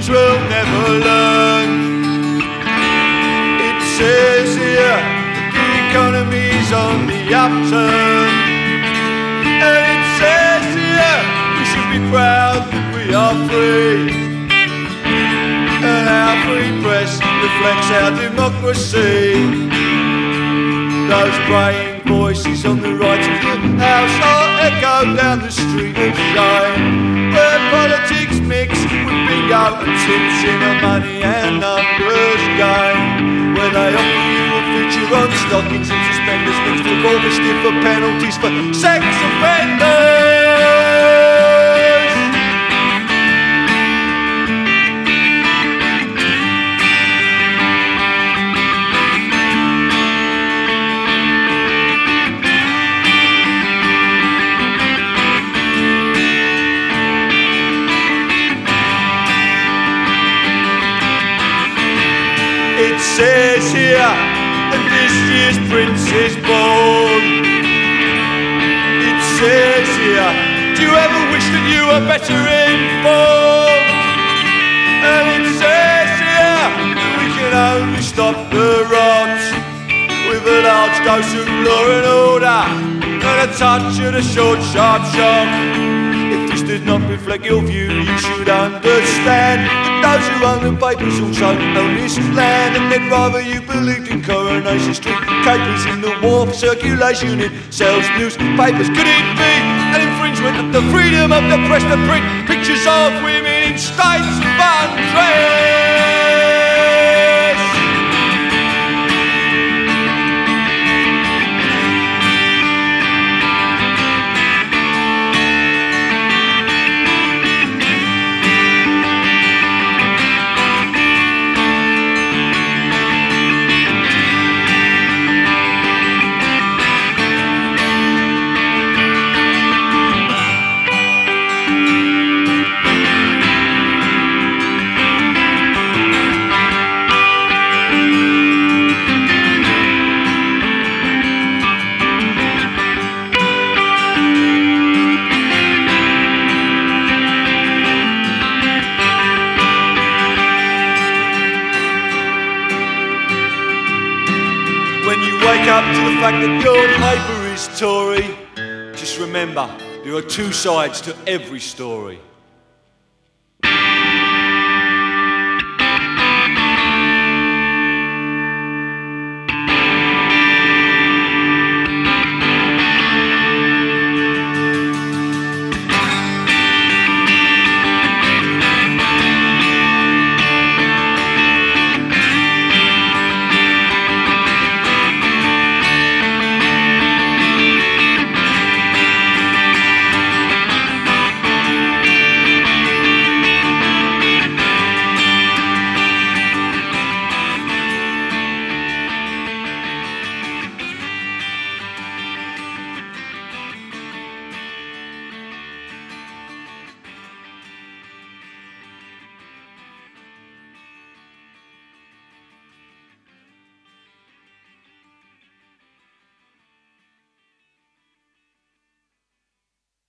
which we'll never learn. It says here that the economy's on the upturn, and it says here we should be proud that we are free, and our free press reflects our democracy. Those braying voices on the right of the house are echoed down the street of shame, where politics mix with bingo and tips in a money and numbers game, where they offer you a feature on stockings and suspenders mixed with all the stiffer penalties for sex offenders. It says here that this year's prince is born. It says here, do you ever wish that you were better informed? And it says here that we can only stop the rot with a large dose of law and order and a touch of the short, sharp shock. If this does not reflect your view, you should understand that those who own the papers also own this land, and they'd rather you believed in Coronation Street capers in the war for circulation in sells newspapers. Could it be an infringement of the freedom of the press to print pictures of women in states of undress? When you wake up to the fact that your paper is Tory, just remember, there are two sides to every story.